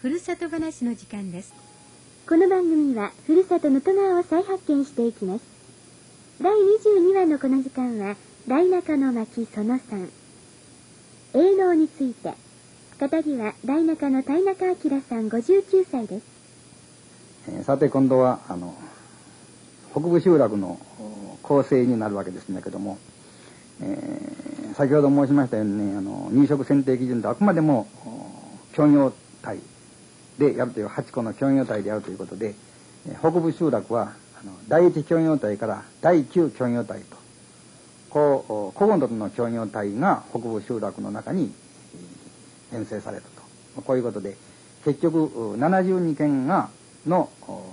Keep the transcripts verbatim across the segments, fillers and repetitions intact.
ふるさと話の時間です。 この番組はふるさと能登川を再発見していきます。だいにじゅうにわのこの時間は大中の巻そのさん、営農について。語りは大中の田中明さんごじゅうきゅうさいです。 えー、さて今度はあの北部集落の構成になるわけですけども、えー、先ほど申しましたように、ね、あの入植選定基準であくまでも協業体でやるというはちこの協業体でやるということで、えー、北部集落はあのだいいち協業体からだいきゅう協業体とこう古今の協業体が北部集落の中に編成されたと、こういうことで結局ななじゅうにけんがの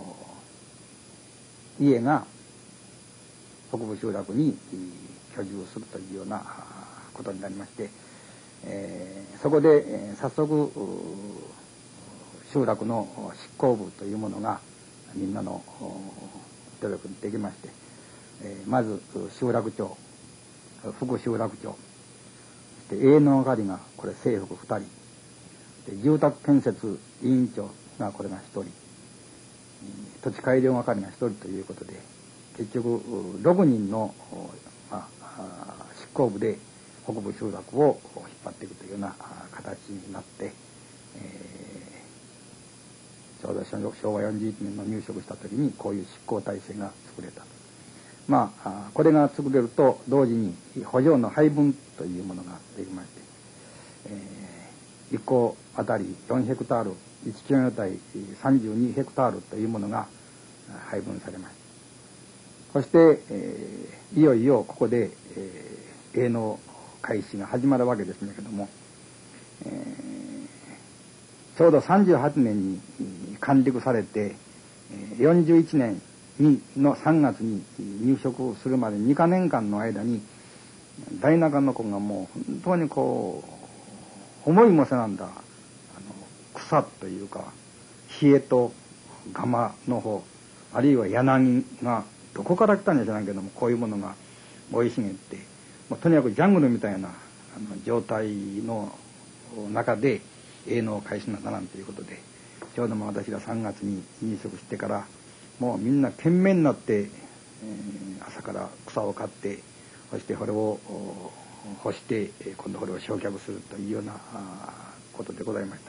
家が北部集落に居住するというようなことになりまして、えー、そこで、えー、早速集落の執行部というものがみんなの努力にできまして、えー、まず集落長、副集落長、営農係がこれ正副ふたりで、住宅建設委員長がこれがひとり、土地改良係がひとりということで、結局ろくにんの、まあ、執行部で北部集落を引っ張っていくというような形になって、えー、ちょうどしょうわよんじゅういちねんの入植した時にこういう執行体制が作れたと。まあ、これが作れると同時に補助の配分というものができまして、えー、いっこあたりよんヘクタール、いち協業体さんじゅうにヘクタールというものが配分されました。そして、えー、いよいよここで、えー、営農開始が始まるわけですけれども、えー、ちょうどさんじゅうはちねんに完熟されてよんじゅういちねんにのさんがつに入植するまでにかねんかんの間に大中の子がもう本当にこう思いもせなんだあの草というか冷えと蒲の方、あるいは柳がどこから来たんじゃ知らんけども、こういうものが生い茂って、もうとにかくジャングルみたいなあの状態の中で営農開始になったなんていうことで、ちょうども私がさんがつに入植してからもうみんな懸命になって、えー、朝から草を刈って、そしてこれを干して今度これを焼却するというようなことでございました。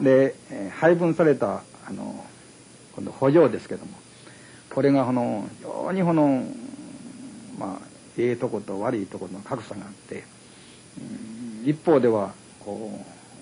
で、えー、配分されたあの今度補助ですけども、これがこの非常にこのまあええとこと悪いところの格差があって、うん、一方ではこ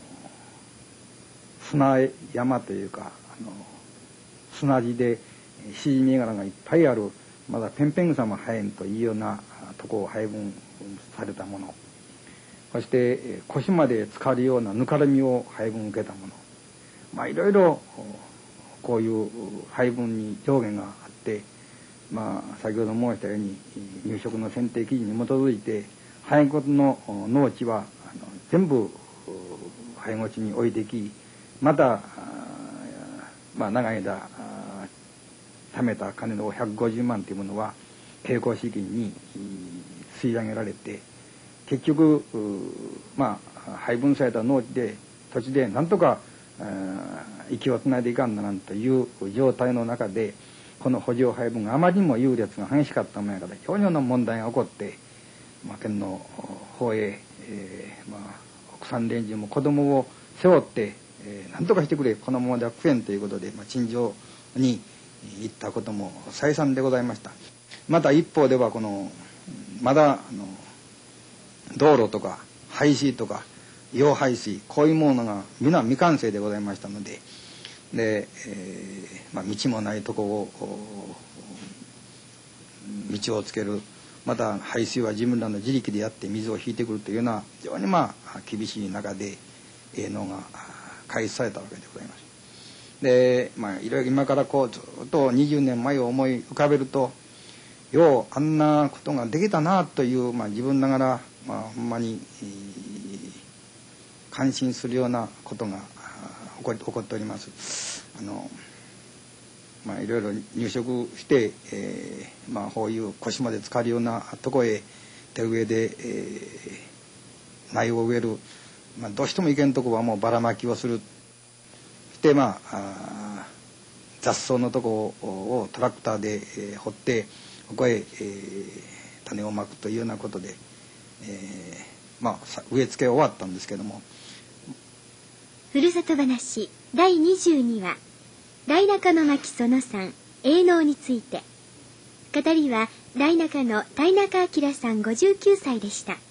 う砂山というかあの砂地でシジミ柄がいっぱいある、まだペンペン草も生えんというようなとこを配分されたもの、そして腰まで浸かるようなぬかるみを配分受けたもの、まあいろいろこういう配分に上下があって、まあ先ほど申したように入植の選定基準に基づいて廃骨の農地はあの全部廃墓地に置いてき、またまあ長い間貯めた金のひゃくごじゅうまんというものは並行資金に吸い上げられて、結局まあ配分された農地で土地でなんとか息をつないでいかんならんという状態の中で、この補助配分があまりにも優劣が激しかったものやから非常にの問題が起こって、まあ、県の方へ、えーまあ、奥さん連中も子供を背負って、えー、何とかしてくれ、このままでは食えんということで、まあ、陳情に行ったことも再三でございました。また一方ではこのまだあの道路とか排水とか溶排水、こういうものが皆未完成でございましたので、で、えーまあ、道もないとこを道をつける、また排水は自分らの自力でやって水を引いてくるというような非常にまあ厳しい中で営農が開始されたわけでございます。で、まあいろいろ今からこうずっとにじゅうねんまえを思い浮かべると、ようあんなことができたなという、まあ、自分ながら、まあ、ほんまに、えー、感心するようなことが起こり、起こっております。あのまあいろいろ入植して、えー、まあこういう腰まで浸かるようなとこへ手植えで、えー、苗を植える、まあ、どうしてもいけんとこはもうばらまきをする。ししてまああ雑草のとこをトラクターで、えー、掘ってここへ、えー、種をまくというようなことで、えー、まあ植え付け終わったんですけども。 ふるさと話だいにじゅうにわ大中の牧そのさん営農について。語りは大中の田中明さんごじゅうきゅうさいでした。